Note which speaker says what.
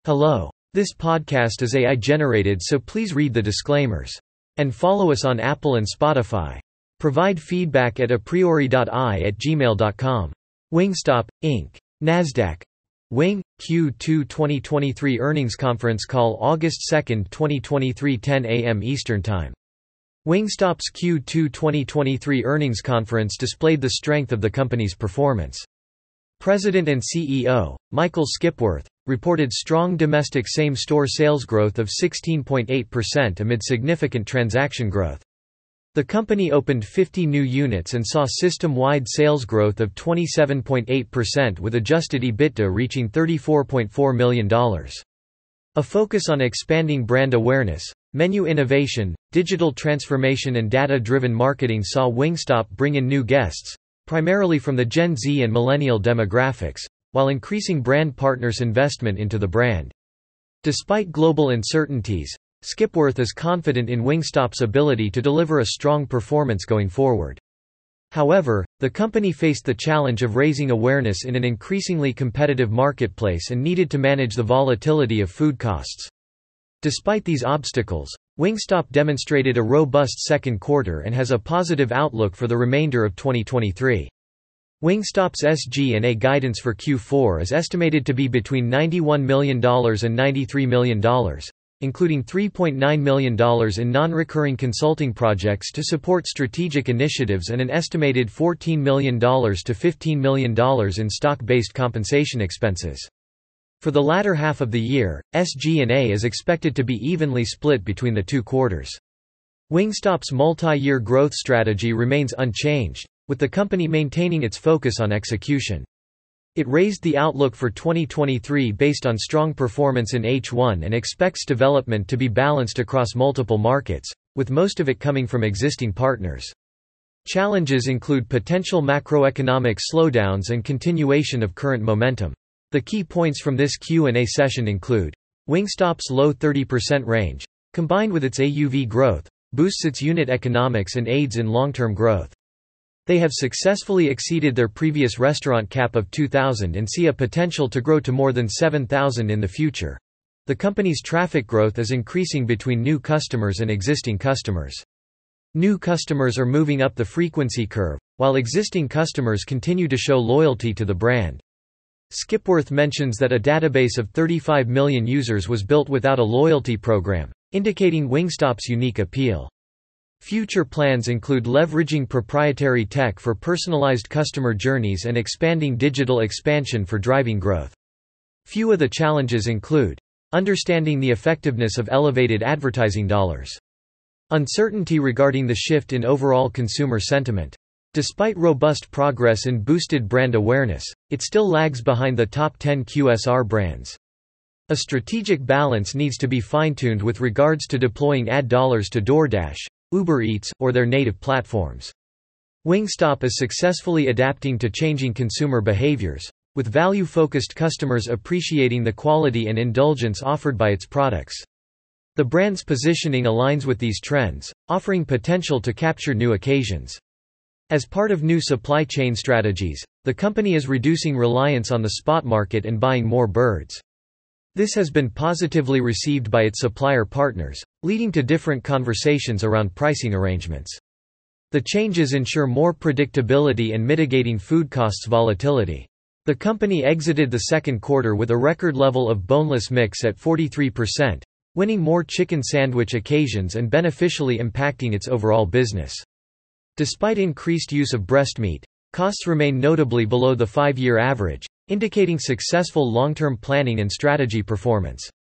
Speaker 1: Hello. This podcast is AI generated, so please read the disclaimers. And follow us on Apple and Spotify. Provide feedback at apriori.ai@gmail.com. Wingstop, Inc. Nasdaq. Wing, Q2 2023 Earnings Conference Call August 2, 2023 10 a.m. Eastern Time. Wingstop's Q2 2023 earnings conference displayed the strength of the company's performance. President and CEO, Michael Skipworth, reported strong domestic same-store sales growth of 16.8% amid significant transaction growth. The company opened 50 new units and saw system-wide sales growth of 27.8% with adjusted EBITDA reaching $34.4 million. A focus on expanding brand awareness, menu innovation, digital transformation and data-driven marketing saw Wingstop bring in new guests, primarily from the Gen Z and millennial demographics, while increasing brand partners' investment into the brand. Despite global uncertainties, Skipworth is confident in Wingstop's ability to deliver a strong performance going forward. However, the company faced the challenge of raising awareness in an increasingly competitive marketplace and needed to manage the volatility of food costs. Despite these obstacles, Wingstop demonstrated a robust second quarter and has a positive outlook for the remainder of 2023. Wingstop's SG&A guidance for Q4 is estimated to be between $91 million and $93 million, including $3.9 million in non-recurring consulting projects to support strategic initiatives and an estimated $14 million to $15 million in stock-based compensation expenses. For the latter half of the year, SG&A is expected to be evenly split between the two quarters. Wingstop's multi-year growth strategy remains unchanged, with the company maintaining its focus on execution. It raised the outlook for 2023 based on strong performance in H1 and expects development to be balanced across multiple markets, with most of it coming from existing partners. Challenges include potential macroeconomic slowdowns and continuation of current momentum. The key points from this Q&A session include: Wingstop's low 30% range, combined with its AUV growth, boosts its unit economics and aids in long-term growth. They have successfully exceeded their previous restaurant cap of 2,000 and see a potential to grow to more than 7,000 in the future. The company's traffic growth is increasing between new customers and existing customers. New customers are moving up the frequency curve, while existing customers continue to show loyalty to the brand. Skipworth mentions that a database of 35 million users was built without a loyalty program, indicating Wingstop's unique appeal. Future plans include leveraging proprietary tech for personalized customer journeys and expanding digital expansion for driving growth. Few of the challenges include: understanding the effectiveness of elevated advertising dollars, uncertainty regarding the shift in overall consumer sentiment. Despite robust progress in boosted brand awareness, it still lags behind the top 10 QSR brands. A strategic balance needs to be fine-tuned with regards to deploying ad dollars to DoorDash, Uber Eats, or their native platforms. Wingstop is successfully adapting to changing consumer behaviors, with value-focused customers appreciating the quality and indulgence offered by its products. The brand's positioning aligns with these trends, offering potential to capture new occasions. As part of new supply chain strategies, the company is reducing reliance on the spot market and buying more birds. This has been positively received by its supplier partners, leading to different conversations around pricing arrangements. The changes ensure more predictability and mitigating food costs volatility. The company exited the second quarter with a record level of boneless mix at 43%, winning more chicken sandwich occasions and beneficially impacting its overall business. Despite increased use of breast meat, costs remain notably below the 5-year average, indicating successful long-term planning and strategy performance.